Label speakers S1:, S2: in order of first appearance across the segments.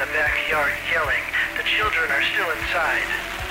S1: the backyard yelling, "The children are still inside."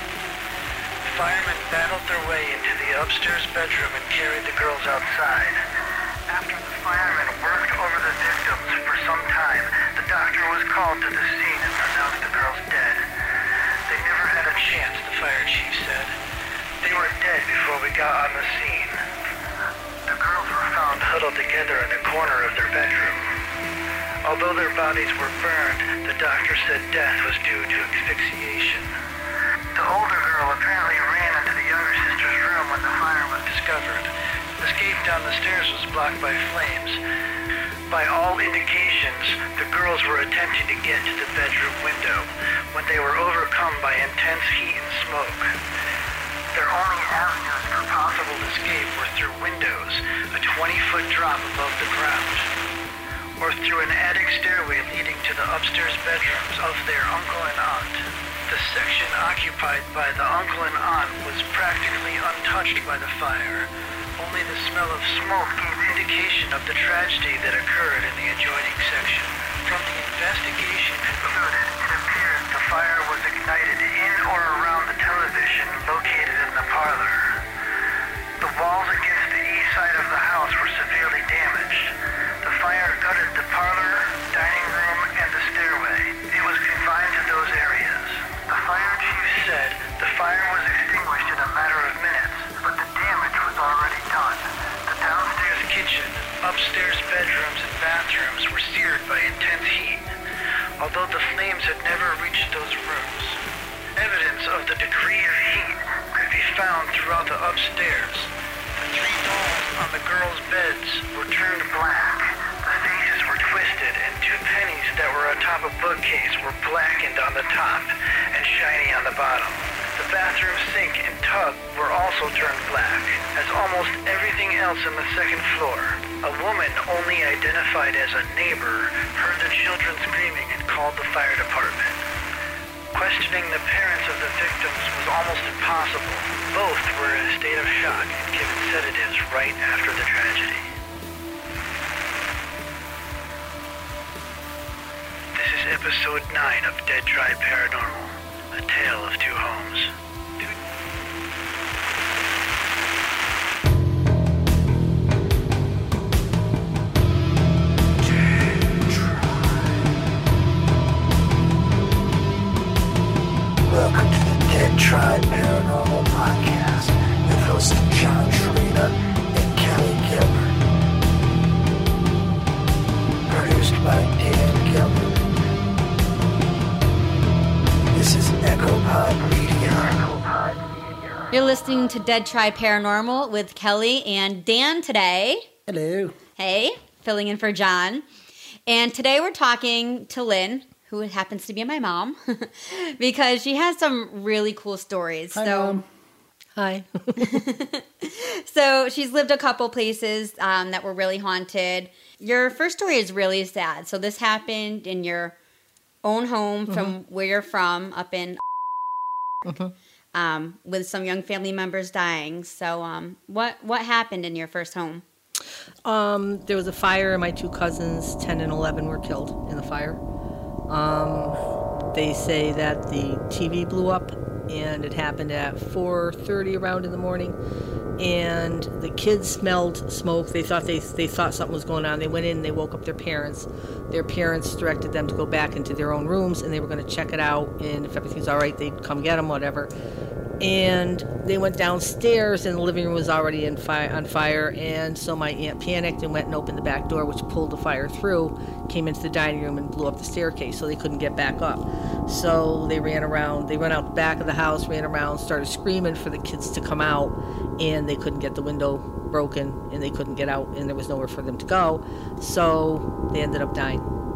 S1: Firemen battled their way into the upstairs bedroom and carried the girls outside. After the firemen worked over the victims for some time, the doctor was called to the scene and pronounced the girls dead. They never had a chance, the fire chief said. They were dead before we got on the scene. The girls were found huddled together in a corner of their bedroom. Although their bodies were burned, the doctor said death was due to asphyxiation. The older girl apparently ran into the younger sister's room when the fire was discovered. Escape down the stairs was blocked by flames. By all indications, the girls were attempting to get to the bedroom window when they were overcome by intense heat and smoke. Their only avenues for possible escape were through windows, a 20-foot drop above the ground, or through an attic stairway leading to the upstairs bedrooms of their uncle and aunt. The section occupied by the uncle and aunt was practically untouched by the fire. Only the smell of smoke gave indication of the tragedy that occurred in the adjoining section. From the investigation concluded, it appears the fire was ignited in or around the television located in the parlor. The walls against the east side of the house were severely damaged. The fire gutted the parlor, dining room, and the stairway. It was confined to those areas. The fire chief said the fire was extinguished in a matter of minutes, but the damage was already done. The downstairs kitchen, upstairs bedrooms, and bathrooms were seared by intense heat, although the flames had never reached those rooms. Evidence of the degree of heat could be found throughout the upstairs. The 3 dolls on the girls' beds were turned black. The faces were twisted, and 2 pennies that were atop a bookcase were blackened on the top and shiny on the bottom. The bathroom sink and tub were also turned black, as almost everything else on the second floor. A woman only identified as a neighbor heard the children screaming and called the fire department. Questioning the parents of the victims was almost impossible. Both were in a state of shock and given sedatives right after the tragedy. This is episode 9 of Dead Try Paranormal, a tale of 2 homes.
S2: Welcome to the Dead Try Paranormal Podcast with hosts John Schrader and Kelly Gilbert. Produced by Dan Gilbert. This is EchoPod Media.
S3: You're listening to Dead Try Paranormal with Kelly and Dan today.
S4: Hello.
S3: Hey, filling in for John. And today we're talking to Lynn, who happens to be my mom, because she has some really cool stories.
S4: Hi, Mom. Hi.
S3: So she's lived a couple places that were really haunted. Your first story is really sad. So this happened in your own home from where you're from, up in with some young family members dying. So what happened in your first home?
S4: There was a fire, and my 2 cousins, 10 and 11, were killed in the fire. They say that the TV blew up, and it happened at 4:30 around in the morning, and the kids smelled smoke. They thought something was going on. They went in and they woke up their parents. Their parents directed them to go back into their own rooms, and they were going to check it out, and if everything's all right, they'd come get them, whatever. And they went downstairs, and the living room was already on fire, and so my aunt panicked and went and opened the back door, which pulled the fire through, came into the dining room and blew up the staircase, so they couldn't get back up. So they ran around. They went out the back of the house, ran around, started screaming for the kids to come out, and they couldn't get the window broken, and they couldn't get out, and there was nowhere for them to go, so they ended up dying.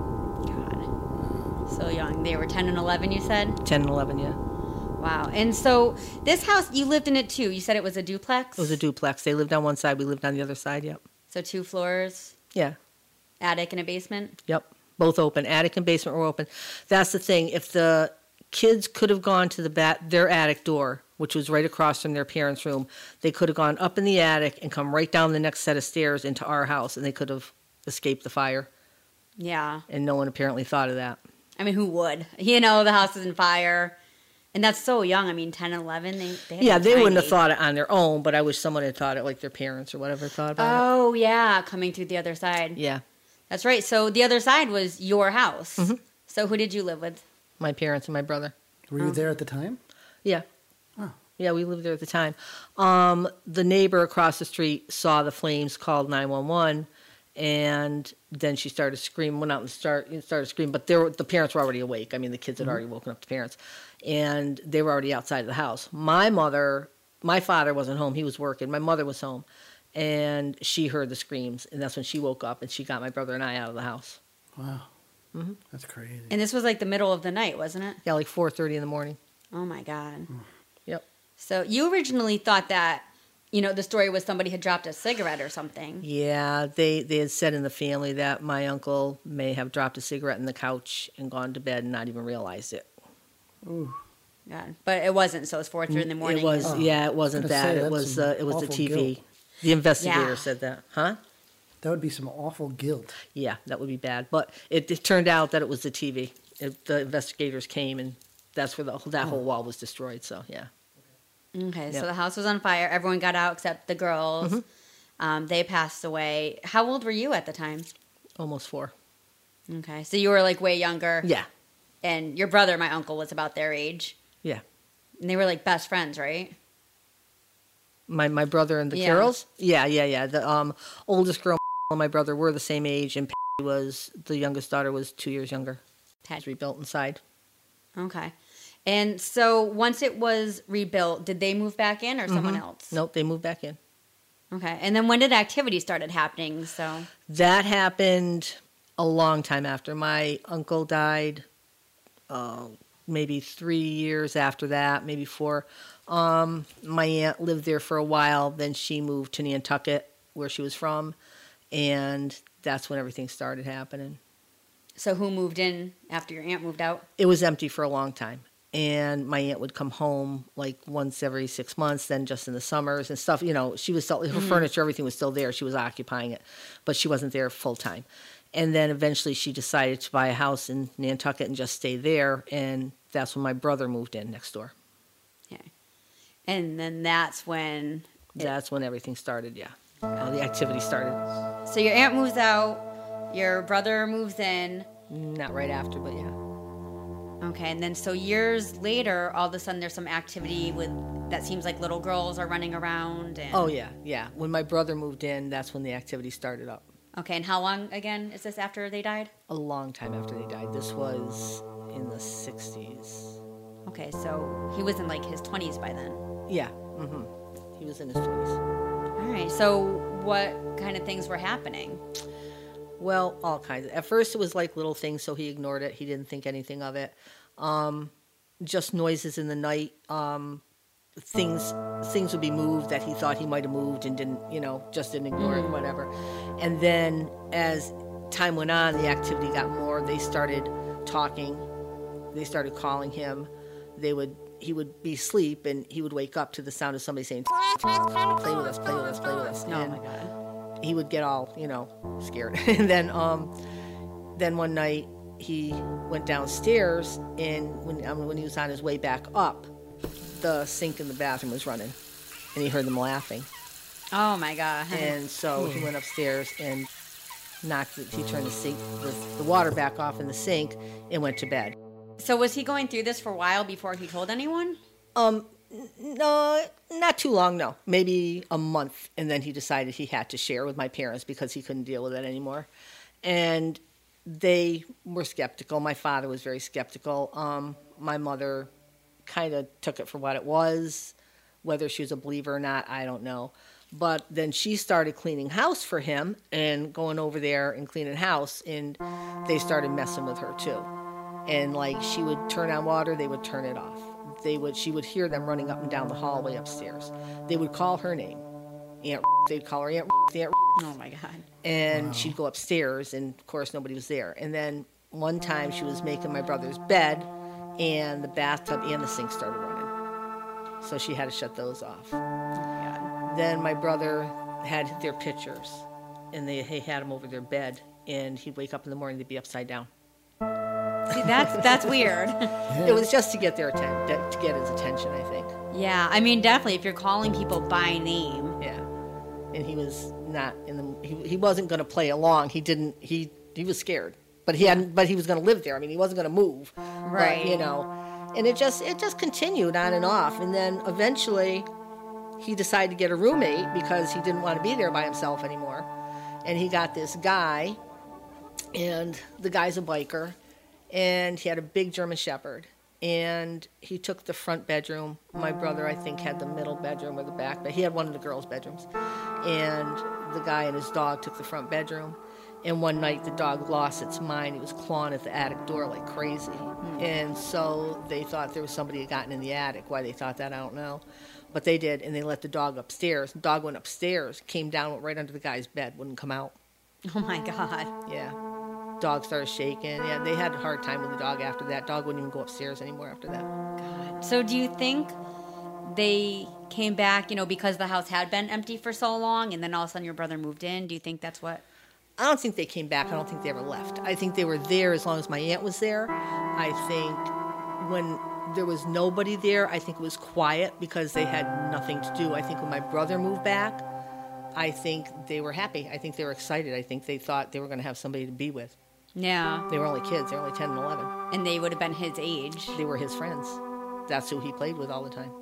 S3: God. So young. They were 10 and 11, you said?
S4: 10 and 11, yeah.
S3: Wow. And so this house, you lived in it too. You said it was a duplex?
S4: It was a duplex. They lived on one side. We lived on the other side, yep.
S3: So 2 floors?
S4: Yeah.
S3: Attic and a basement?
S4: Yep. Both open. Attic and basement were open. That's the thing. If the kids could have gone to their attic door, which was right across from their parents' room, they could have gone up in the attic and come right down the next set of stairs into our house, and they could have escaped the fire.
S3: Yeah.
S4: And no one apparently thought of that.
S3: I mean, who would? You know, the house is in fire. And that's so young. I mean, 10 and 11. They had
S4: They wouldn't have
S3: tiny.
S4: thought it on their own, but I wish someone had thought it, like their parents or whatever thought about it.
S3: Oh, yeah, coming through the other side.
S4: Yeah.
S3: That's right. So the other side was your house.
S4: Mm-hmm.
S3: So who did you live with?
S4: My parents and my brother.
S2: Were you there at the time?
S4: Yeah.
S2: Oh.
S4: Yeah, we lived there at the time. The neighbor across the street saw the flames, called 911, and then she started screaming. Went out and started screaming, but the parents were already awake. I mean, the kids had already woken up the parents, and they were already outside of the house. My father wasn't home. He was working. My mother was home, and she heard the screams, and that's when she woke up, and she got my brother and I out of the house.
S2: Wow.
S4: Mm-hmm.
S2: That's crazy.
S3: And this was like the middle of the night, wasn't it?
S4: Yeah, like 4:30 in the morning.
S3: Oh, my God.
S4: Yep.
S3: So you originally thought that, you know, the story was somebody had dropped a cigarette or something.
S4: Yeah, they had said in the family that my uncle may have dropped a cigarette in the couch and gone to bed and not even realized it.
S2: Ooh.
S3: God. But it wasn't, so it was 4:03 in the morning.
S4: It was,
S2: Oh.
S4: it wasn't
S2: I was gonna
S4: that.
S2: say,
S4: It
S2: that's
S4: was
S2: some
S4: the
S2: awful
S4: TV.
S2: guilt.
S4: The investigator
S3: Yeah.
S4: said that. Huh?
S2: That would be some awful guilt.
S4: Yeah, that would be bad. But it turned out that it was the TV. The investigators came, and that's where that whole wall was destroyed. So yeah.
S3: Okay, so
S4: Yep.
S3: the house was on fire. Everyone got out except the girls.
S4: Mm-hmm.
S3: They passed away. How old were you at the time?
S4: Almost 4.
S3: Okay, so you were like way younger.
S4: Yeah.
S3: And your brother, my uncle, was about their age.
S4: Yeah.
S3: And they were like best friends, right?
S4: My brother and the
S3: Yeah.
S4: Carrolls? Yeah. The oldest girl and my brother were the same age, and the youngest daughter was 2 years younger. It was rebuilt inside.
S3: Okay. And so once it was rebuilt, did they move back in or someone else?
S4: Nope, they moved back in.
S3: Okay. And then when did activity started happening? So
S4: That happened a long time after. My uncle died, maybe 3 years after that, maybe 4. My aunt lived there for a while. Then she moved to Nantucket, where she was from, and that's when everything started happening.
S3: so who moved in after your aunt moved out?
S4: It was empty for a long time. And my aunt would come home like once every 6 months, then just in the summers and stuff. You know, she was still, her furniture, everything was still there. She was occupying it, but she wasn't there full time. And then eventually she decided to buy a house in Nantucket and just stay there. And that's when my brother moved in next door.
S3: Okay. And then that's when.
S4: That's when everything started, yeah. The activity started.
S3: So your aunt moves out, your brother moves in.
S4: Not right after, but yeah.
S3: Okay, and then so years later, all of a sudden there's some activity with that seems like little girls are running around. And,
S4: Oh, yeah. When my brother moved in, that's when the activity started up.
S3: Okay, and how long again is this after they died?
S4: A long time after they died. This was in the 60s.
S3: Okay, so he was in like his 20s by then.
S4: Yeah, he was in his 20s.
S3: All right, so what kind of things were happening?
S4: Well, all kinds. At first, it was like little things, so he ignored it. He didn't think anything of it. Just noises in the night. Things would be moved that he thought he might have moved and didn't, just didn't ignore it, whatever. And then as time went on, the activity got more. They started talking. They started calling him. He would be asleep and he would wake up to the sound of somebody saying, "Play with us, play with us, play with us."
S3: Oh
S4: And
S3: my God.
S4: he would get all, scared. And then one night he went downstairs, and when he was on his way back up, the sink in the bathroom was running, and he heard them laughing.
S3: Oh my God.
S4: And so he went upstairs and he turned the water back off in the sink and went to bed.
S3: So was he going through this for a while before he told anyone?
S4: No, not too long, no. Maybe a month, and then he decided he had to share with my parents because he couldn't deal with it anymore. And they were skeptical. My father was very skeptical. My mother kind of took it for what it was. Whether she was a believer or not, I don't know. But then she started cleaning house for him and going over there and cleaning house, and they started messing with her too. And like she would turn on water, they would turn it off. She would hear them running up and down the hallway upstairs. They would call her name, Aunt. They'd call her Aunt.
S3: Oh my God.
S4: And she'd go upstairs, and of course nobody was there. And then one time she was making my brother's bed, and the bathtub and the sink started running. So she had to shut those off. Then my brother had their pictures, and they had them over their bed, and he'd wake up in the morning, they'd be upside down.
S3: See, that's weird.
S4: It was just to get their to get his attention, I think.
S3: Yeah, I mean, definitely, if you're calling people by name.
S4: Yeah, and he was not in the. He wasn't going to play along. He didn't. He was scared, but he hadn't. But he was going to live there. I mean, he wasn't going to move.
S3: Right.
S4: But, you know, and it just continued on and off, and then eventually, he decided to get a roommate because he didn't want to be there by himself anymore, and he got this guy, and the guy's a biker, and he had a big German Shepherd. And he took the front bedroom. My brother, I think, had the middle bedroom or the back, but he had one of the girls' bedrooms. And the guy and his dog took the front bedroom. And one night, the dog lost its mind. It was clawing at the attic door like crazy. And so they thought there was somebody had gotten in the attic. Why they thought that, I don't know. But they did, and they let the dog upstairs. The dog went upstairs, came down, went right under the guy's bed, wouldn't come out.
S3: Oh, my God.
S4: Yeah. Dog started shaking. Yeah, they had a hard time with the dog after that. Dog wouldn't even go upstairs anymore after that.
S3: God. So do you think they came back, you know, because the house had been empty for so long, and then all of a sudden your brother moved in? Do you think that's what?
S4: I don't think they came back. I don't think they ever left. I think they were there as long as my aunt was there. I think when there was nobody there, I think it was quiet because they had nothing to do. I think when my brother moved back, I think they were happy. I think they were excited. I think they thought they were going to have somebody to be with.
S3: Yeah.
S4: They were only kids. They were only 10 and 11.
S3: And they would have been his age.
S4: They were his friends. That's who he played with all the time.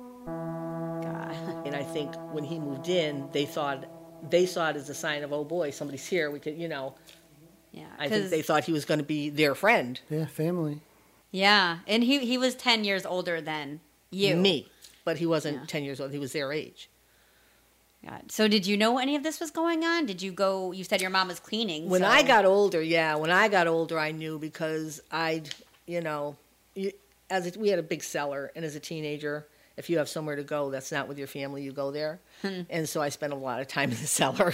S3: God.
S4: And I think when he moved in, they saw it as a sign of, oh boy, somebody's here. We could, you know.
S3: Yeah.
S4: I think they thought he was going to be their friend.
S5: Yeah, family.
S3: Yeah. And he was 10 years older than you.
S4: Me. But he wasn't 10 years old. He was their age.
S3: God. So did you know any of this was going on? Did you go, you said your mom was cleaning.
S4: When
S3: so.
S4: I got older, I knew because we had a big cellar, and as a teenager, if you have somewhere to go that's not with your family, you go there. And so I spent a lot of time in the cellar.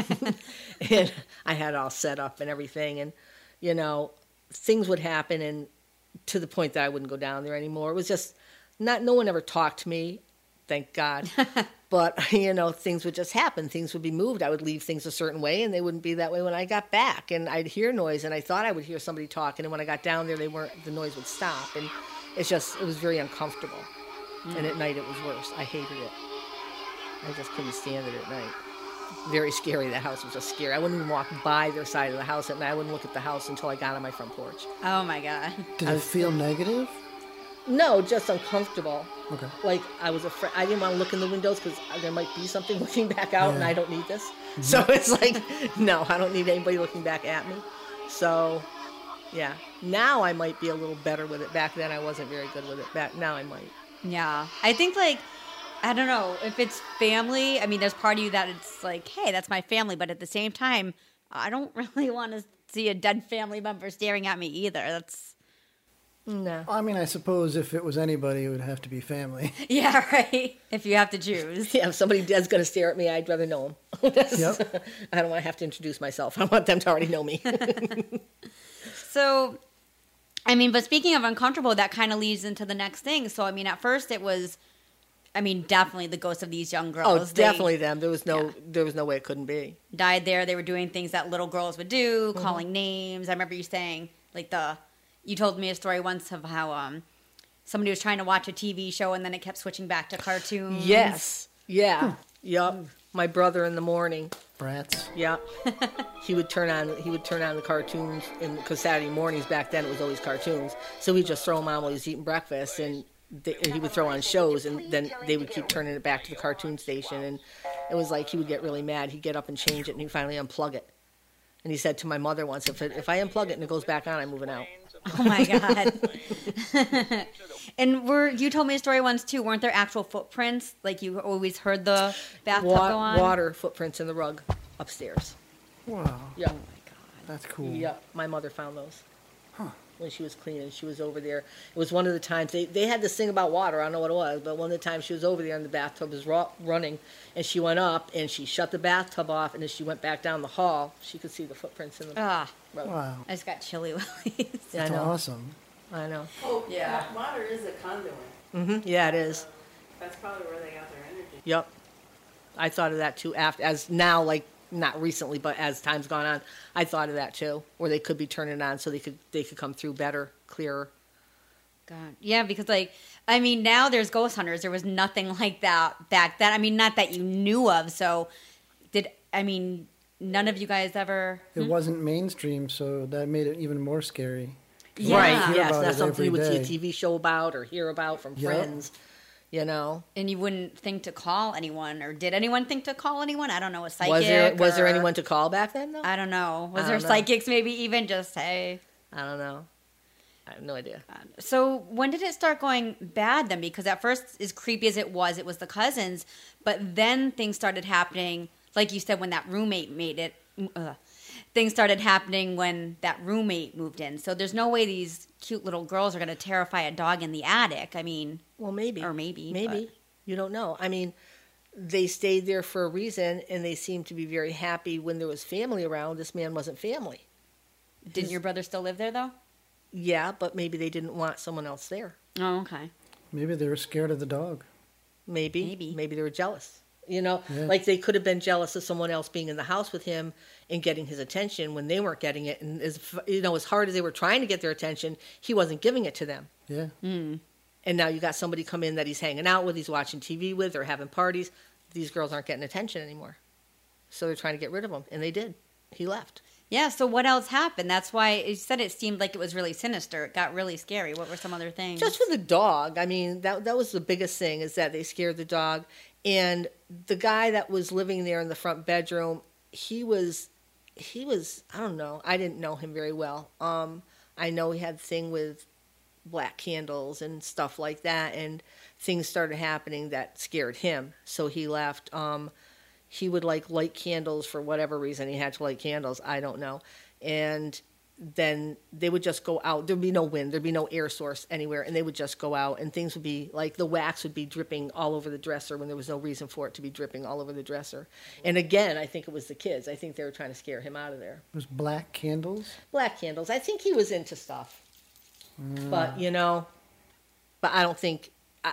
S4: And I had it all set up and everything. And, you know, things would happen, and to the point that I wouldn't go down there anymore. It was just, no one ever talked to me, thank God. But, you know, things would just happen. Things would be moved. I would leave things a certain way, and they wouldn't be that way when I got back. And I'd hear noise, and I thought I would hear somebody talking. And when I got down there, the noise would stop. And it was very uncomfortable. And at night, it was worse. I hated it. I just couldn't stand it at night. Very scary. That house was just scary. I wouldn't even walk by their side of the house at night. I wouldn't look at the house until I got on my front porch.
S3: Oh, my God.
S5: Did it feel negative?
S4: No, just uncomfortable.
S5: Okay.
S4: Like, I was afraid. I didn't want to look in the windows because there might be something looking back out, and I don't need this. Mm-hmm. So it's like, no, I don't need anybody looking back at me. So, yeah. Now I might be a little better with it. Back then I wasn't very good with it. Now I might.
S3: Yeah. I think, like, I don't know, if it's family, I mean, there's part of you that it's like, hey, that's my family. But at the same time, I don't really want to see a dead family member staring at me either. That's...
S4: No.
S5: I mean, I suppose if it was anybody, it would have to be family.
S3: Yeah, right. If you have to choose.
S4: Yeah, if somebody dead's going to stare at me, I'd rather know them.
S5: Yep.
S4: I don't want to have to introduce myself. I want them to already know me.
S3: So, I mean, but speaking of uncomfortable, that kind of leads into the next thing. So, I mean, at first it was, I mean, definitely the ghosts of these young girls.
S4: Oh, definitely them. There was no way it couldn't be.
S3: Died there. They were doing things that little girls would do, calling names. I remember you saying, like, you told me a story once of how somebody was trying to watch a TV show and then it kept switching back to cartoons.
S4: Yes. Yeah. Yep. My brother in the morning.
S5: Brats.
S4: Yeah. He would turn on the cartoons, because Saturday mornings back then it was always cartoons. So we'd just throw them on while he was eating breakfast, and he would throw on shows, and then they would keep turning it back to the cartoon station. And it was like he would get really mad. He'd get up and change it, and he'd finally unplug it. And he said to my mother once, if I unplug it and it goes back on, I'm moving out.
S3: Oh, my God. And you told me a story once, too. Weren't there actual footprints? Like, you always heard the bathtub go on?
S4: Water footprints in the rug upstairs.
S5: Wow.
S4: Yeah.
S3: Oh, my God.
S5: That's cool.
S4: Yeah, my mother found those.
S5: Huh.
S4: When she was cleaning, she was over there. It was one of the times, they had this thing about water, I don't know what it was, but one of the times she was over there and the bathtub was running, and she went up and she shut the bathtub off, and as she went back down the hall, she could see the footprints in the rug.
S5: Wow.
S3: I just got chilly willies.
S4: Yeah,
S5: That's
S4: I know.
S5: awesome.
S4: I know.
S6: Oh,
S3: Yeah.
S6: Water is a conduit.
S4: Mm-hmm. Yeah, it is.
S6: That's probably where they got their energy.
S4: Yep. I thought of that too. As now, like not recently, but as time's gone on, I thought of that too, where they could be turning it on so they could come through better, clearer.
S3: God. Yeah, because I mean, now there's ghost hunters. There was nothing like that back then. I mean, not that you knew of. So, none of you guys ever?
S5: It wasn't mainstream, so that made it even more scary.
S3: Yeah.
S4: Right?
S5: Hear
S4: Yes,
S5: about
S4: that's
S5: it
S4: something you would
S5: every
S4: see a
S5: day.
S4: TV show about or hear about from
S5: Yep.
S4: friends. You know,
S3: And you wouldn't think to call anyone, or did anyone think to call anyone? I don't know, a psychic.
S4: was there
S3: or-
S4: anyone to call back then? Though
S3: I don't know. Was
S4: I
S3: there
S4: don't know.
S3: psychics maybe even just, hey?
S4: I don't know. I have no idea.
S3: So when did it start going bad then? Because at first, as creepy as it was the cousins. But then things started happening, like you said, when that roommate made it. Things started happening when that roommate moved in. So there's no way these cute little girls are going to terrify a dog in the attic. I mean,
S4: Well, maybe.
S3: maybe.
S4: You don't know. I mean, they stayed there for a reason, and they seemed to be very happy when there was family around. This man wasn't family.
S3: Didn't your brother still live there, though?
S4: Yeah, but maybe they didn't want someone else there.
S3: Oh, okay.
S5: Maybe they were scared of the dog.
S4: Maybe they were jealous. You know,
S5: Yeah.
S4: like they could have been jealous of someone else being in the house with him and getting his attention when they weren't getting it. And as hard as they were trying to get their attention, he wasn't giving it to them.
S5: Yeah.
S3: Hmm.
S4: And now you got somebody come in that he's hanging out with, he's watching TV with, or having parties. These girls aren't getting attention anymore. So they're trying to get rid of him. And they did. He left.
S3: Yeah, so what else happened? That's why you said it seemed like it was really sinister. It got really scary. What were some other things?
S4: Just for the dog. I mean, that was the biggest thing, is that they scared the dog. And the guy that was living there in the front bedroom, he was I don't know. I didn't know him very well. I know he had a thing with black candles and stuff like that, and things started happening that scared him. So he left. He would light candles for whatever reason. He had to light candles. I don't know. And then they would just go out. There'd be no wind. There'd be no air source anywhere. And they would just go out, and things would be like the wax would be dripping all over the dresser when there was no reason for it to be dripping all over the dresser. And again, I think it was the kids. I think they were trying to scare him out of there.
S5: It was black candles.
S4: Black candles. I think he was into stuff. But, but I don't think,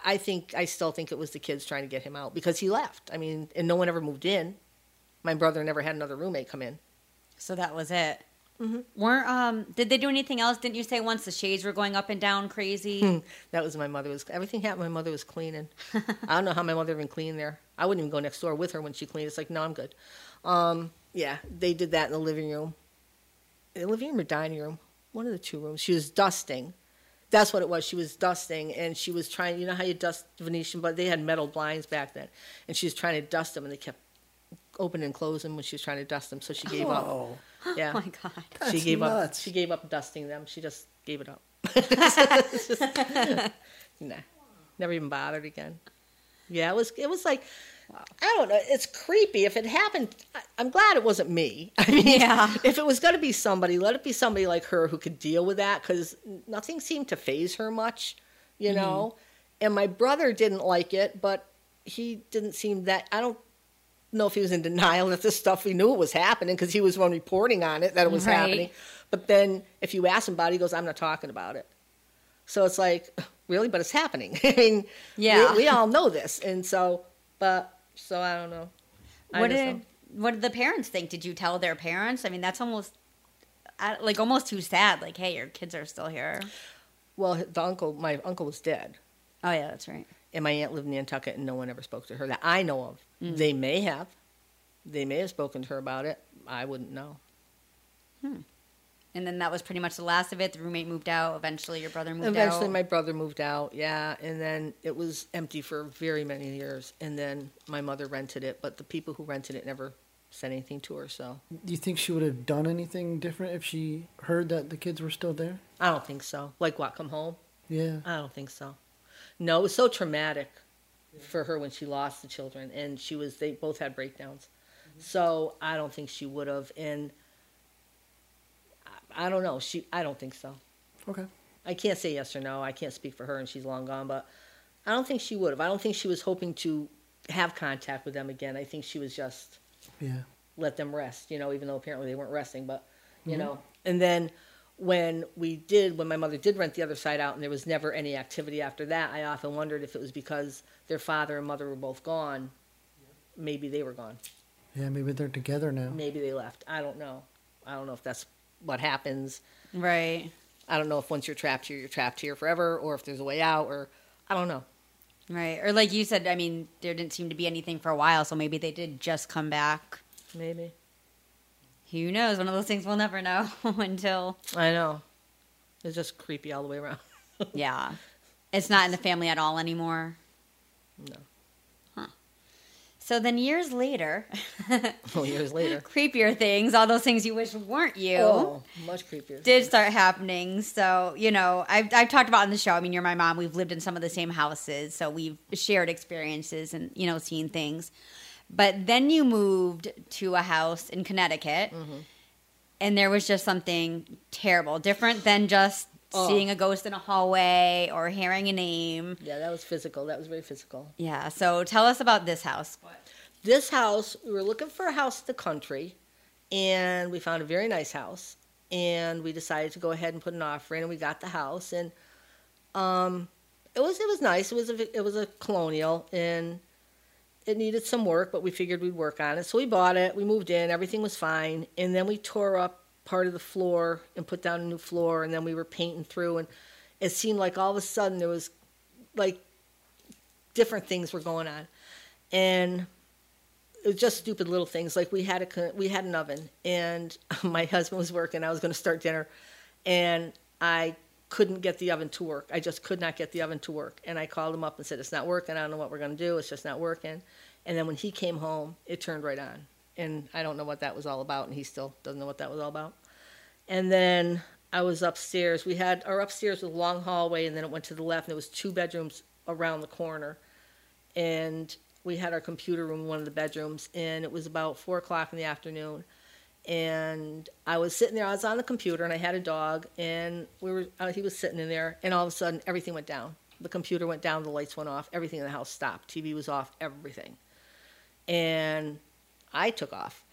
S4: I still think it was the kids trying to get him out because he left. I mean, and no one ever moved in. My brother never had another roommate come in.
S3: So that was it. Mm-hmm. Did they do anything else? Didn't you say once the shades were going up and down crazy?
S4: That was everything happened. My mother was cleaning. I don't know how my mother even cleaned there. I wouldn't even go next door with her when she cleaned. It's like, no, I'm good. Yeah, they did that in the living room. The living room or dining room, one of the two rooms. She was dusting. That's what it was. She was dusting, and she was trying. You know how you dust Venetian, but they had metal blinds back then, and she was trying to dust them, and they kept opening and closing when she was trying to dust them. So she gave up.
S5: Oh,
S4: Yeah,
S3: Oh my God.
S5: that's
S4: she gave
S5: nuts.
S4: up. She gave up dusting them. She just gave it up. Nah, never even bothered again. Yeah, it was like, I don't know. It's creepy. If it happened, I'm glad it wasn't me. I mean,
S3: Yeah.
S4: if it was going to be somebody, let it be somebody like her who could deal with that, because nothing seemed to faze her much, you know. And my brother didn't like it, but he didn't seem that. I don't know if he was in denial that this stuff, he knew it was happening because he was one reporting on it that it was
S3: Right.
S4: happening. But then if you ask him about it, he goes, I'm not talking about it. So it's like, really? But it's happening. I mean,
S3: Yeah.
S4: we all know this. And so, so I don't know.
S3: What did the parents think? Did you tell their parents? I mean, that's almost too sad. Like, hey, your kids are still here.
S4: Well, my uncle was dead.
S3: Oh yeah, that's right.
S4: And my aunt lived in Nantucket, and no one ever spoke to her that I know of. They may have spoken to her about it. I wouldn't know.
S3: And then that was pretty much the last of it. The roommate moved out. Eventually, your brother moved out.
S4: Eventually, my brother moved out, yeah, and then it was empty for very many years. And then my mother rented it, but the people who rented it never said anything to her, so
S5: Do you think she would have done anything different if she heard that the kids were still there?
S4: I don't think so. Like what, come home?
S5: Yeah.
S4: I don't think so. No, it was so traumatic for her when she lost the children, and they both had breakdowns. So I don't think she would have, and I don't know. I don't think so.
S5: Okay.
S4: I can't say yes or no. I can't speak for her, and she's long gone, but I don't think she would have. I don't think she was hoping to have contact with them again. I think she was just
S5: Yeah.
S4: let them rest, even though apparently they weren't resting, but, you know. And then when my mother did rent the other side out and there was never any activity after that, I often wondered if it was because their father and mother were both gone. Maybe they were gone.
S5: Yeah, maybe they're together now.
S4: Maybe they left. I don't know. I don't know if that's what happens.
S3: Right.
S4: I don't know if once you're trapped here forever, or if there's a way out, or I don't know.
S3: Right. Or like you said, I mean, there didn't seem to be anything for a while, so maybe they did just come back.
S4: Maybe.
S3: Who knows? One of those things we'll never know until...
S4: I know. It's just creepy all the way around.
S3: Yeah. It's not in the family at all anymore.
S4: No.
S3: So then years later...
S4: Years later.
S3: creepier things, all those things you wish weren't you...
S4: Oh, much creepier.
S3: Did start happening. So, you know, I've talked about on the show, I mean, you're my mom. We've lived in some of the same houses, so we've shared experiences and, you know, seen things. But then you moved to a house in Connecticut, and there was just something terrible, different than just seeing a ghost in a hallway or hearing a name.
S4: Yeah, that was physical. That was very physical.
S3: Yeah, so tell us about this house.
S4: This house, we were looking for a house in the country, and we found a very nice house, and we decided to go ahead and put an offer in, and we got the house, and it was nice. It was a colonial, and it needed some work, but we figured we'd work on it. So we bought it, we moved in, everything was fine, and then we tore up part of the floor and put down a new floor, and then we were painting through, and it seemed like all of a sudden there was like different things were going on, and it was just stupid little things. Like we had an oven, and my husband was working. I was going to start dinner, and I couldn't get the oven to work. I just could not get the oven to work. And I called him up and said, "It's not working. I don't know what we're going to do. It's just not working." And then when he came home, it turned right on. And I don't know what that was all about, and he still doesn't know what that was all about. And then I was upstairs. Our upstairs was a long hallway, and then it went to the left, and there was 2 bedrooms around the corner. And we had our computer room in one of the bedrooms, and it was about 4 o'clock in the afternoon. And I was sitting there. I was on the computer, and I had a dog, and he was sitting in there, and all of a sudden, everything went down. The computer went down, the lights went off, everything in the house stopped. TV was off, everything. And I took off.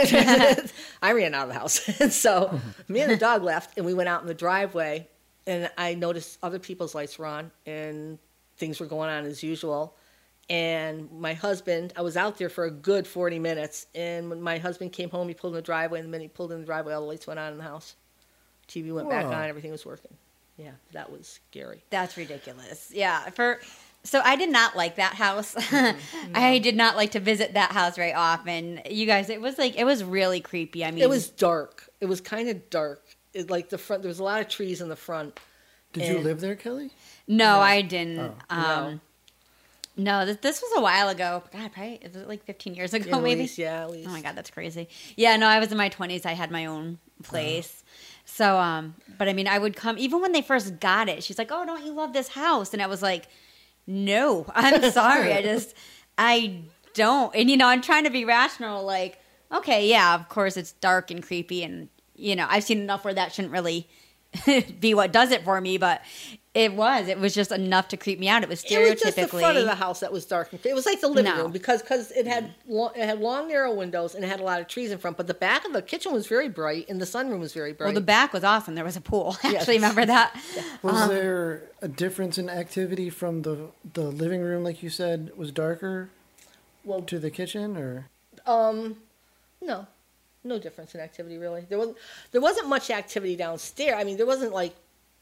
S4: I ran out of the house. And so me and the dog left, and we went out in the driveway, and I noticed other people's lights were on, and things were going on as usual. And my husband, I was out there for a good 40 minutes, and when my husband came home, he pulled in the driveway, and the minute he pulled in the driveway, all the lights went on in the house. TV went back on, everything was working. Yeah, that was scary.
S3: That's ridiculous. Yeah, so I did not like that house. I did not like to visit that house very often. You guys, it was really creepy. I mean,
S4: it was dark. It was kind of dark. Like the front, there was a lot of trees in the front.
S5: Did you live there, Kelly?
S3: No, I didn't.
S5: Oh.
S3: No, this was a while ago. God, probably it was like 15 years ago, maybe.
S4: At least.
S3: Oh my God, that's crazy. Yeah, no, I was in my 20s. I had my own place. So, but I mean, I would come even when they first got it. She's like, "Oh, don't you love this house?" And I was like, "No, I'm sorry. I don't." And, you know, I'm trying to be rational. Like, okay, yeah, of course it's dark and creepy. And, you know, I've seen enough where that shouldn't really be what does it for me. But it was just enough to creep me out. It was stereotypically.
S4: It was just the front of the house that was dark. It was like the living room because it had long, narrow windows and it had a lot of trees in front. But the back of the kitchen was very bright and the sunroom was very bright.
S3: Well, the back was awesome. There was a pool. Actually, remember that?
S5: Was there a difference in activity from the living room, like you said, was darker to the kitchen, or?
S4: No difference in activity really. There wasn't much activity downstairs. I mean, there wasn't like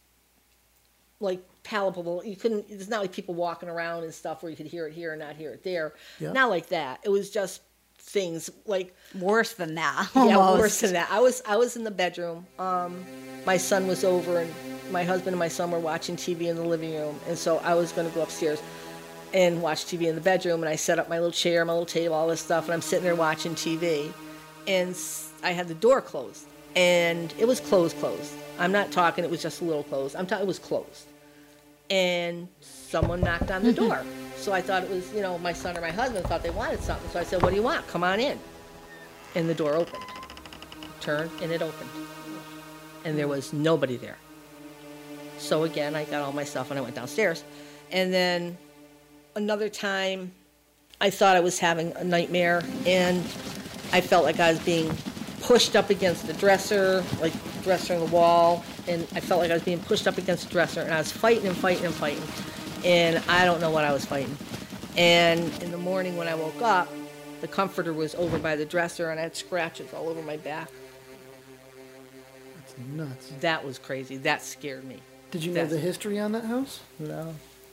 S4: palpable. You couldn't. It's not like people walking around and stuff where you could hear it here and not hear it there. Yeah. Not like that. It was just things like
S3: worse than that.
S4: Yeah, worse than that. I was in the bedroom. My son was over, and my husband and my son were watching TV in the living room, and so I was going to go upstairs and watch TV in the bedroom. And I set up my little chair, my little table, all this stuff, and I'm sitting there watching TV, and I had the door closed, and it was closed. I'm not talking. It was just a little closed. It was closed. And someone knocked on the door. So I thought it was, my son or my husband thought they wanted something. So I said, "What do you want? Come on in." And the door opened. Turned, and it opened. And there was nobody there. So again, I got all my stuff and I went downstairs. And then another time, I thought I was having a nightmare, and I felt like I was being pushed up against the dresser, like dresser on the wall, and I felt like I was being pushed up against the dresser, and I was fighting, and I don't know what I was fighting. And in the morning when I woke up, The comforter was over by the dresser, and I had scratches all over my back.
S5: That's nuts.
S4: That was crazy. That scared me.
S5: Did you know the history on that house?
S4: No.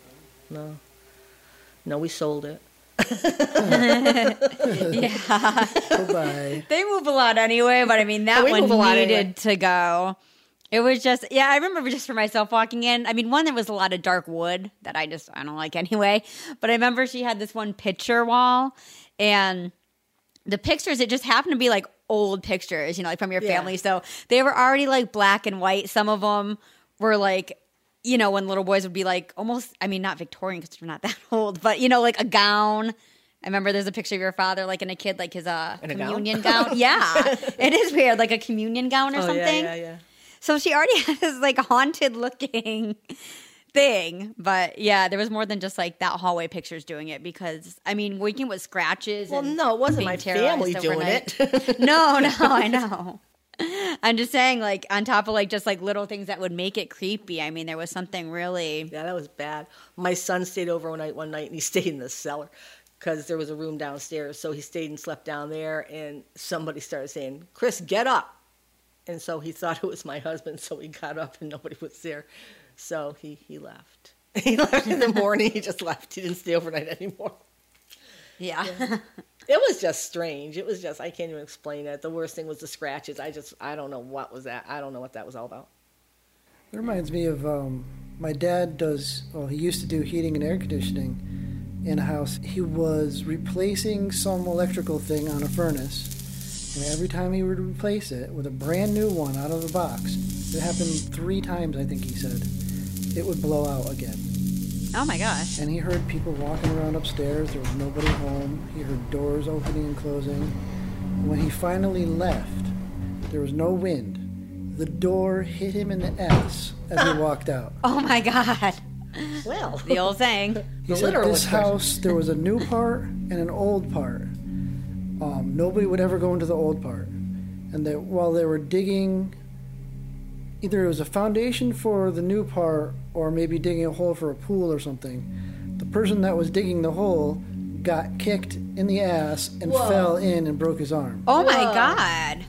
S4: No, we sold it.
S3: Yeah.
S5: Goodbye.
S3: They move a lot anyway, but I mean, that
S4: We
S3: one
S4: move a lot
S3: needed
S4: anyway.
S3: to go. It was just, yeah, I remember just for myself walking in. I mean, one, there was a lot of dark wood that I don't like anyway. But I remember she had this one picture wall, and the pictures, it just happened to be like old pictures, like from your
S4: Yeah.
S3: family. So they were already like black and white. Some of them were like, when little boys would be like almost, I mean, not Victorian because they're not that old, but like a gown. I remember there's a picture of your father, like in a kid, like his
S4: In a
S3: communion gown. Yeah, it is weird, like a communion gown or something.
S4: Yeah.
S3: So she already had this like haunted looking thing, but yeah, there was more than just like that hallway pictures doing it because I mean, waking with scratches.
S4: Well,
S3: and
S4: no, it wasn't
S3: being
S4: my
S3: terrorized
S4: family doing
S3: overnight.
S4: it.
S3: No, I know. I'm just saying, like on top of like just like little things that would make it creepy. I mean, there was something really.
S4: Yeah, that was bad. My son stayed over one night, and he stayed in the cellar because there was a room downstairs. So he stayed and slept down there, and somebody started saying, "Chris, get up." And so he thought it was my husband, so he got up and nobody was there. So he left. He left in the morning. He just left. He didn't stay overnight anymore.
S3: Yeah.
S4: It was just strange. It was just, I can't even explain it. The worst thing was the scratches. I don't know what was that. I don't know what that was all about.
S5: It reminds me of my dad he used to do heating and air conditioning in a house. He was replacing some electrical thing on a furnace, and every time he would replace it with a brand new one out of the box, it happened 3 times, I think he said, it would blow out again.
S3: Oh my gosh.
S5: And he heard people walking around upstairs. There was nobody home. He heard doors opening and closing. And when he finally left, there was no wind. The door hit him in the ass as he walked out.
S3: Oh my god.
S4: Well,
S3: The old saying.
S5: He
S4: The
S5: said
S4: literal
S5: this
S4: expression.
S5: house, there was a new part and an old part. Nobody would ever go into the old part. And that while they were digging, either it was a foundation for the new part or maybe digging a hole for a pool or something, the person that was digging the hole got kicked in the ass and
S4: Whoa.
S5: fell in and broke his arm.
S3: Oh my
S4: Whoa.
S3: god.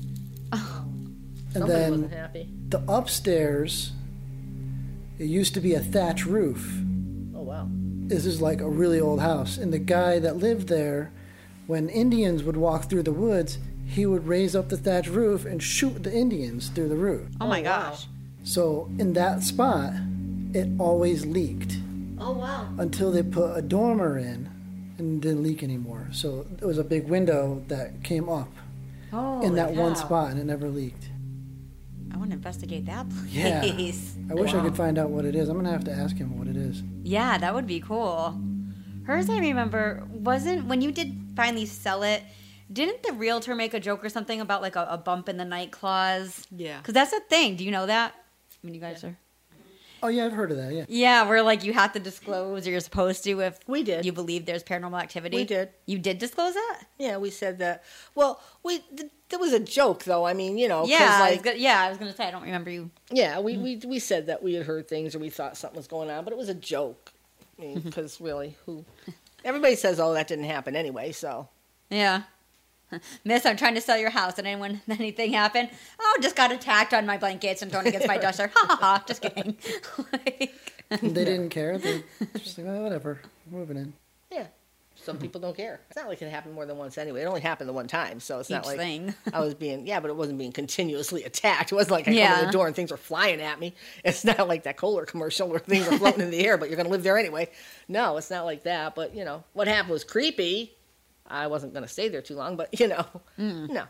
S5: And
S4: somebody
S5: then
S4: wasn't happy.
S5: the upstairs, it used to be a thatch roof.
S4: Oh, wow.
S5: This is like a really old house. And the guy that lived there, when Indians would walk through the woods, he would raise up the thatch roof and shoot the Indians through the roof.
S3: Oh my
S4: Oh, wow.
S3: gosh.
S5: So in that spot, it always leaked
S4: Oh, wow.
S5: until they put a dormer in and didn't leak anymore. So it was a big window that came up in that one spot and it never leaked.
S3: I want to investigate that place.
S5: Yeah. I wish I
S4: Wow.
S5: could find out what it is. I'm going to have to ask him what it is.
S3: Yeah, that would be cool. Hers, I remember, wasn't when you did finally sell it. Didn't the realtor make a joke or something about like a bump in the night clause?
S4: Yeah.
S3: Because that's a thing. Do you know that? I mean, you guys are.
S5: Oh, yeah, I've heard of that, yeah.
S3: Yeah, where like you have to disclose or you're supposed to if
S4: We did.
S3: you believe there's paranormal activity.
S4: We did.
S3: You did disclose that?
S4: Yeah, we said that. Well, there was a joke, though. I mean, 'cause,
S3: Yeah,
S4: like,
S3: I was gonna say I don't remember you.
S4: yeah, we said that we had heard things or we thought something was going on, but it was a joke. Because really, everybody says, oh, that didn't happen anyway, so.
S3: Yeah. Miss, I'm trying to sell your house. And anything happen? Oh, just got attacked on my blankets and thrown against my dresser. Ha ha ha. Just kidding. Like,
S5: They didn't care. They just like, oh, whatever, we're moving in.
S4: Yeah. Some people don't care. It's not like it happened more than once anyway. It only happened the one time, so it's not
S3: Each
S4: like
S3: thing.
S4: I was being, but it wasn't being continuously attacked. It wasn't like I come
S3: Yeah.
S4: to the door and things were flying at me. It's not like that Kohler commercial where things are floating in the air, but you're going to live there anyway. No, it's not like that. But, what happened was creepy. I wasn't going to stay there too long, but, no.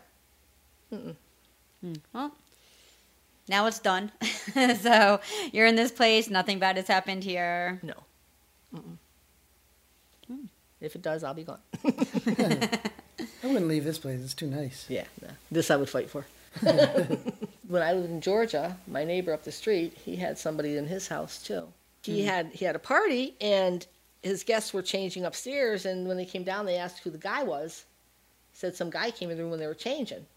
S3: well, now it's done. So you're in this place. Nothing bad has happened here.
S4: No. If it does, I'll be gone.
S5: I wouldn't leave this place. It's too nice.
S4: Yeah, no. This I would fight for. When I lived in Georgia, my neighbor up the street, he had somebody in his house too. He had a party, and his guests were changing upstairs. And when they came down, they asked who the guy was. He said some guy came in the room when they were changing.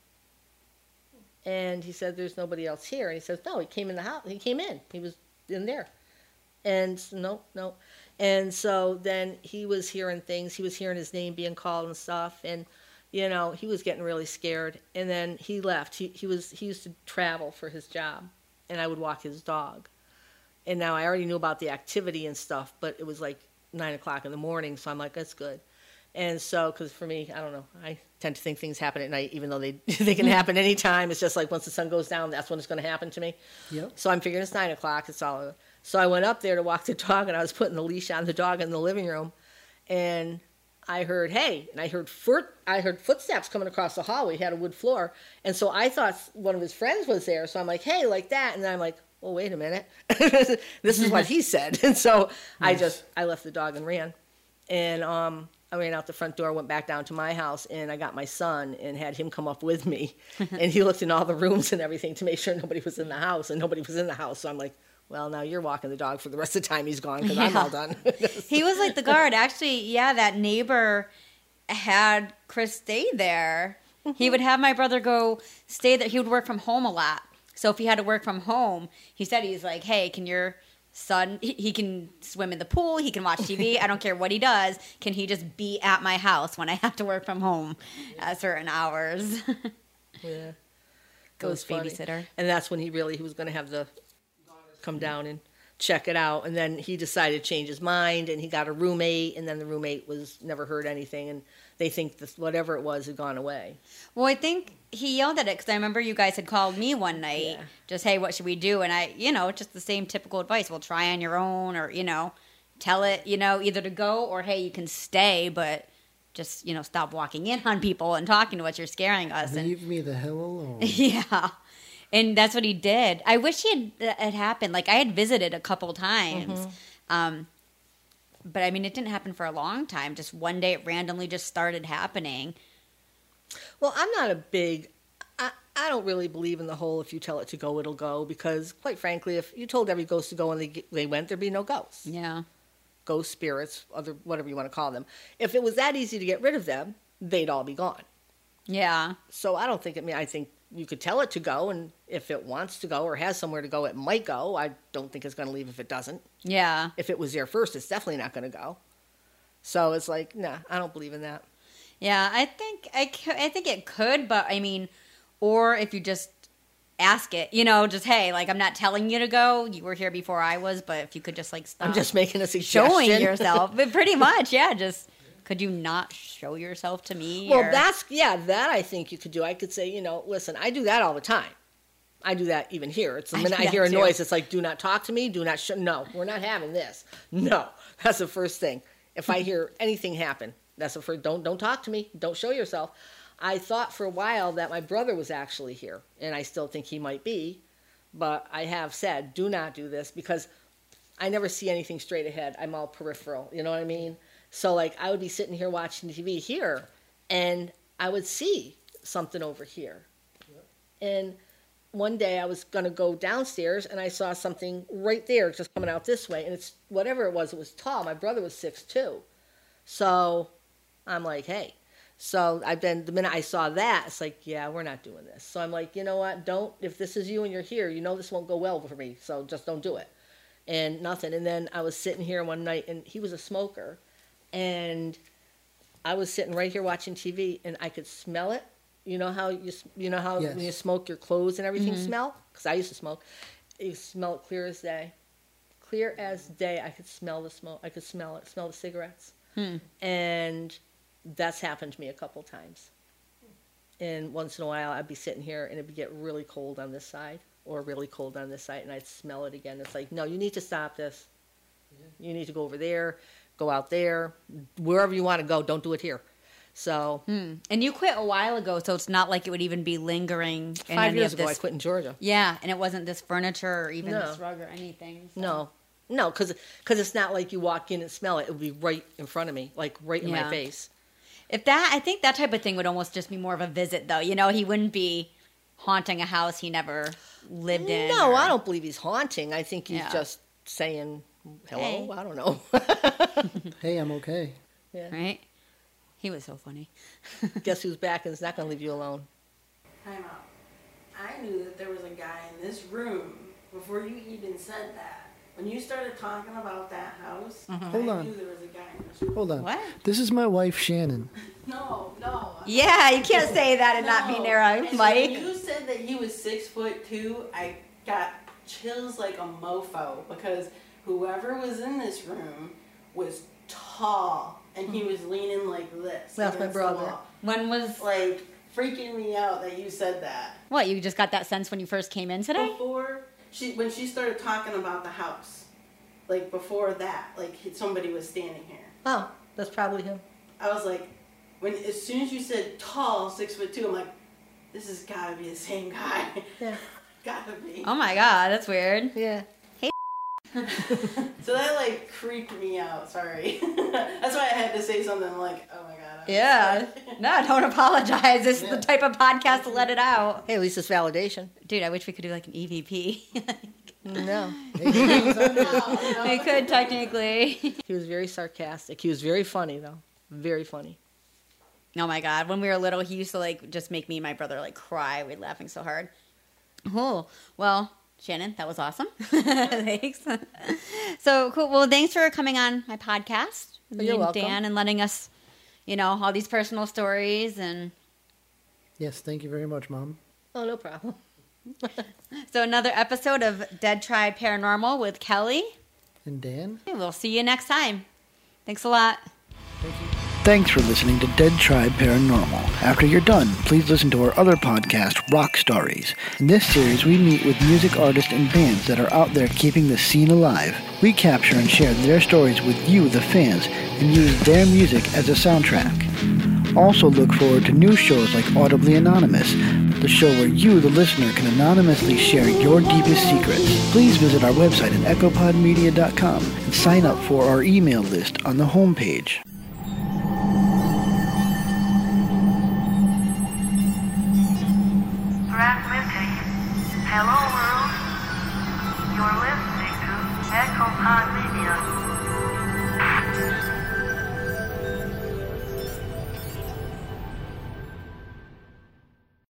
S4: And he said, "There's nobody else here." And he says, "No, he came in the house. He came in. He was in there." And no. And so then he was hearing things. He was hearing his name being called and stuff. And, you know, he was getting really scared. And then he left. He used to travel for his job. And I would walk his dog. And now I already knew about the activity and stuff, but it was like 9 o'clock in the morning. So I'm like, that's good. And so, because for me, I don't know, I tend to think things happen at night, even though they can happen anytime. It's just like once the sun goes down, that's when it's going to happen to me.
S5: Yep.
S4: So I'm figuring it's 9 o'clock. It's all. So I went up there to walk the dog, and I was putting the leash on the dog in the living room, and I heard, hey, and I heard footsteps coming across the hallway. He had a wood floor, and so I thought one of his friends was there. So I'm like, hey, like that, and then I'm like, well, wait a minute, this is what he said, and so
S5: Nice.
S4: I left the dog and ran, and I ran out the front door, went back down to my house, and I got my son and had him come up with me, and he looked in all the rooms and everything to make sure nobody was in the house, and nobody was in the house. So I'm like, well, now you're walking the dog for the rest of the time he's gone because I'm all done.
S3: He was like the guard. Actually, yeah, that neighbor had Chris stay there. He would have my brother go stay there. He would work from home a lot. So if he had to work from home, he said, he's like, hey, can your son, he can swim in the pool, he can watch TV, I don't care what he does, can he just be at my house when I have to work from home at certain hours?
S4: Yeah.
S3: Ghost
S4: funny.
S3: babysitter.
S4: And that's when he was going to have the come down and check it out. And then he decided to change his mind, and he got a roommate, and then the roommate never heard anything, and they think this, whatever it was had gone away.
S3: Well, I think he yelled at it because I remember you guys had called me one night, just, hey, what should we do? And I, just the same typical advice. Well, try on your own, or, tell it, either to go or, hey, you can stay, but just, stop walking in on people and talking to us. You're scaring us.
S5: Leave me the hell alone.
S3: Yeah. And that's what he did. I wish it happened. Like, I had visited a couple times. But, I mean, it didn't happen for a long time. Just one day it randomly just started happening.
S4: Well, I'm not a big... I don't really believe in the whole if you tell it to go, it'll go. Because, quite frankly, if you told every ghost to go and they went, there'd be no ghosts.
S3: Yeah.
S4: Ghost spirits, whatever you want to call them. If it was that easy to get rid of them, they'd all be gone.
S3: Yeah.
S4: So I don't think I think you could tell it to go, and if it wants to go or has somewhere to go, it might go. I don't think it's going to leave if it doesn't.
S3: Yeah.
S4: If it was there first, it's definitely not going to go. So it's like, nah, I don't believe in that.
S3: Yeah, I think it could, but I mean, or if you just ask it, just, hey, like, I'm not telling you to go. You were here before I was, but if you could just, like, stop.
S4: I'm just making a suggestion.
S3: Showing yourself. But pretty much, yeah, just, could you not show yourself to me?
S4: Well, that I think you could do. I could say, listen, I do that all the time. I do that even here. It's the minute I hear a noise, it's like, do not talk to me, do not no, we're not having this. No, that's the first thing. If I hear anything happen, that's the first, don't talk to me, don't show yourself. I thought for a while that my brother was actually here, and I still think he might be, but I have said, do not do this, because I never see anything straight ahead. I'm all peripheral, you know what I mean? So, like, I would be sitting here watching TV here, and I would see something over here. Yep. And one day I was going to go downstairs, and I saw something right there just coming out this way. And it's whatever it was tall. My brother was 6'2". So I'm like, hey. So the minute I saw that, it's like, yeah, we're not doing this. So I'm like, you know what? If this is you and you're here, this won't go well for me. So just don't do it. And nothing. And then I was sitting here one night, and he was a smoker. And I was sitting right here watching TV, and I could smell it. You know how
S5: Yes.
S4: when you smoke, your clothes and everything smell? Because I used to smoke. You smell it clear as day. Clear as day, I could smell the smoke. I could smell it, smell the cigarettes. And that's happened to me a couple times. And once in a while, I'd be sitting here, and it'd get really cold on this side, or really cold on this side, and I'd smell it again. It's like, no, you need to stop this. You need to go over there, go out there, wherever you want to go. Don't do it here. So,
S3: and you quit a while ago, so it's not like it would even be lingering.
S4: 5 years ago, I quit in Georgia.
S3: Yeah, and it wasn't this furniture or even
S4: No.
S3: this rug or anything. So.
S4: No, because it's not like you walk in and smell it. It would be right in front of me, like right in my face.
S3: I think that type of thing would almost just be more of a visit, though. He wouldn't be haunting a house he never lived in.
S4: No, I don't believe he's haunting. I think he's just saying hello.
S3: Hey.
S4: I don't know.
S5: Hey, I'm okay.
S4: Yeah.
S3: Right? He was so funny.
S4: Guess who's back and is not going to leave you alone?
S6: Time out. I knew that there was a guy in this room before you even said that. When you started talking about that house,
S5: Hold
S6: I
S5: on.
S6: knew there was a guy in this room.
S5: Hold on.
S3: What?
S5: This is my wife, Shannon.
S6: No.
S3: Yeah, you can't say that and not be near a
S6: And
S3: mic.
S6: When you said that he was 6'2", I got chills like a mofo because whoever was in this room was tall and he was leaning like this.
S4: That's my
S6: against the
S4: brother.
S6: wall.
S3: When was
S6: Like freaking me out that you said that.
S3: what? You just got that sense when you first came in today?
S6: Before when she started talking about the house, like before that, like somebody was standing here.
S4: Oh, that's probably him.
S6: I was like, as soon as you said tall, 6'2", I'm like, this has got to be the same guy.
S4: Yeah.
S6: Gotta be.
S3: Oh my god, that's weird.
S4: Yeah.
S6: So that like creeped me out. Sorry. That's why I had to say something like, oh my god. I'm
S3: Yeah.
S6: sorry.
S3: No, don't apologize. This is the type of podcast to let it out.
S4: Hey, at least it's validation.
S3: Dude, I wish we could do like an EVP.
S4: No.
S3: We could technically.
S4: He was very sarcastic. He was very funny, though. Very funny.
S3: Oh my god, when we were little, he used to like just make me and my brother like cry. We'd laughing so hard. Oh, well, Shannon, that was awesome. Thanks. So cool. Well, thanks for coming on my podcast.
S4: You're
S3: Me and
S4: welcome.
S3: Dan, and letting us, all these personal stories. And
S5: Yes, thank you very much, Mom.
S4: Oh, no problem.
S3: so another episode of Dead Tribe Paranormal with Kelly.
S5: And Dan?
S3: We'll see you next time. Thanks a lot.
S2: Thanks for listening to Dead Tribe Paranormal. After you're done, please listen to our other podcast, Rock Stories. In this series, we meet with music artists and bands that are out there keeping the scene alive. We capture and share their stories with you, the fans, and use their music as a soundtrack. Also look forward to new shows like Audibly Anonymous, the show where you, the listener, can anonymously share your deepest secrets. Please visit our website at echopodmedia.com and sign up for our email list on the homepage.